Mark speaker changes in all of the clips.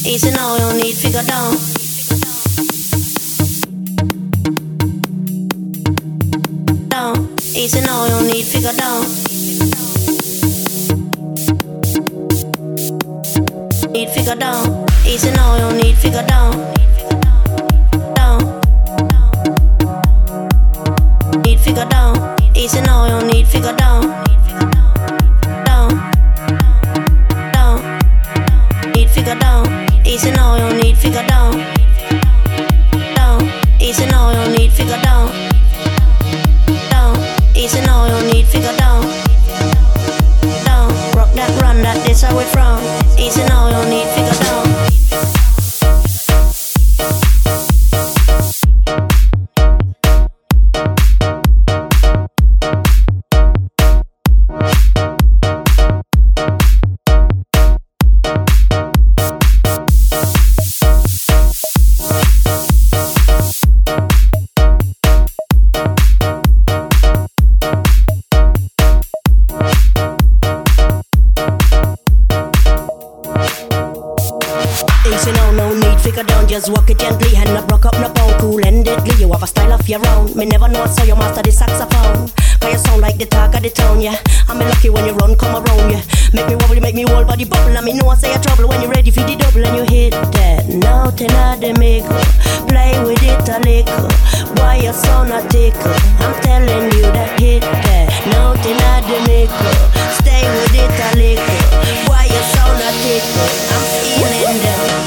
Speaker 1: Easy now, you need figure down. Down. Easy now, you need figure down. Need figure down. Easy now, you need figure down. Down. Need figure down. Easy now, you need figure down. Down. Down. Need figure down. Easy now, you need figure down. Down. Easy now, you need figure down. Down. Easy now, you need figure down. Down. Rock that, run that, this how we from. Easy now, you need figure down. Easy now, no need figure down. Just walk it gently, hand up, rock up, no pound. Cool and deadly, you have a style of your own. Me never know, so you master the saxophone. Cause you sound like the talk of the town, yeah. I'm lucky when you run, come around, yeah. Make me wobble, make me whole body bubble. And me know I say a trouble when you're ready for the double. And you hit that nothing I the make. Play with it a little. Why you so not tickle? I'm telling you that hit that nothing I the make. Stay with it a little. Why you so not tickle? I'm feeling them.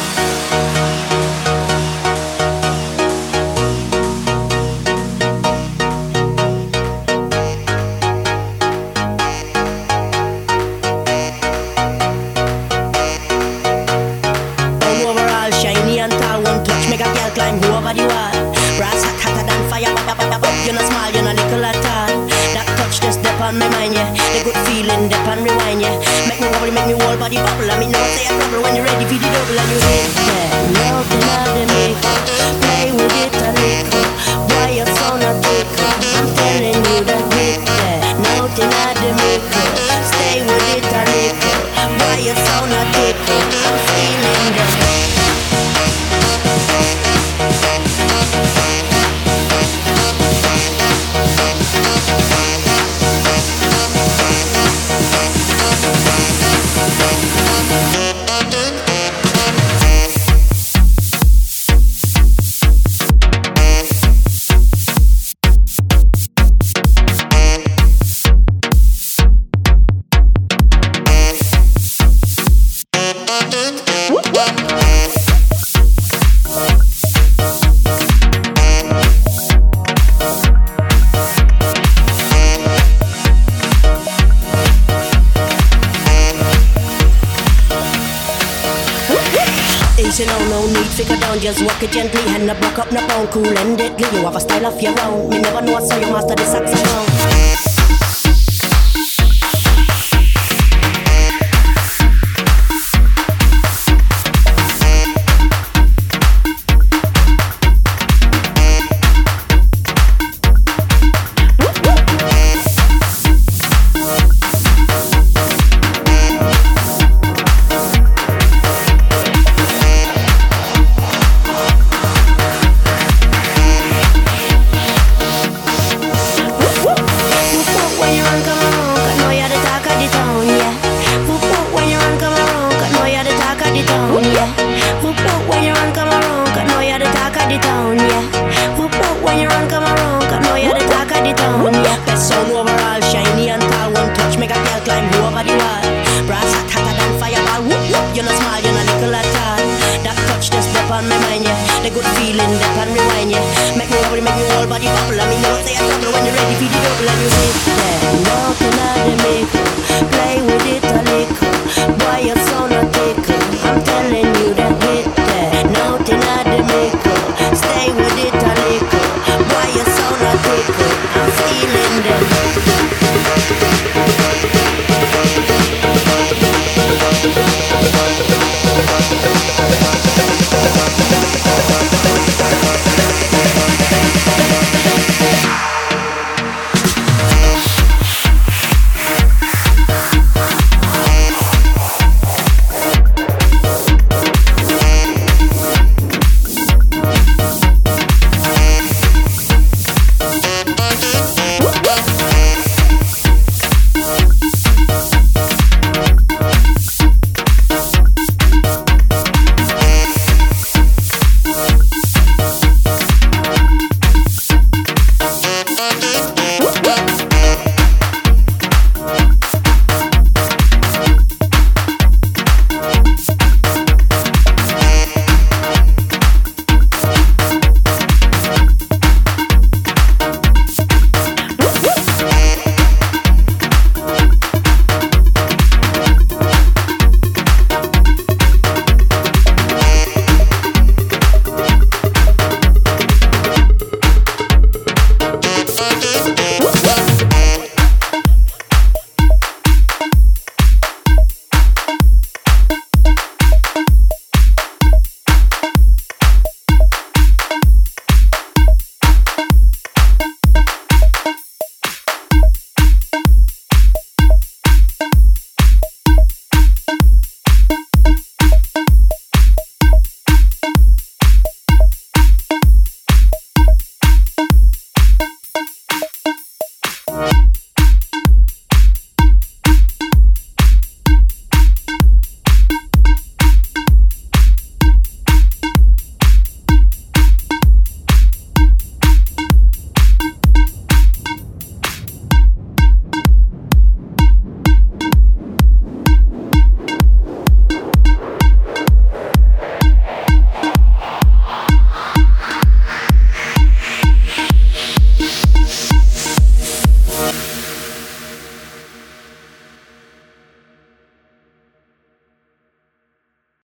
Speaker 1: Climb over the wall. Brass hot hotter than fire, but you no small, you no little at all. That touch just dip on my mind, yeah. The good feeling dip on rewind, yeah. Make me wobble, make me whole body bubble. I mean, no say a trouble when you're ready for the double and you hit that. Nothing I the make. Play with it a little. Why you so not tickle? I'm telling you that hit that. Nothing I the make. Stay with it a little. Why you so not tickle? I'm feeling that. Easy now, no need figure down. Just walk it gently, hand up, rock up, no pound. Cool and deadly, you have a style of your own. Me never know, so you master the saxophone. The good feeling that can rewind, yeah. Make me wobble, make me whole body bubble. I mean, you say a trouble when you're ready for the double and you hit that. Nothing I the make. Play with it a little. Why you so not tickle? I'm telling you that hit that. Nothing I the make. Stay with it a little. Why you so not tickle? I'm feeling them.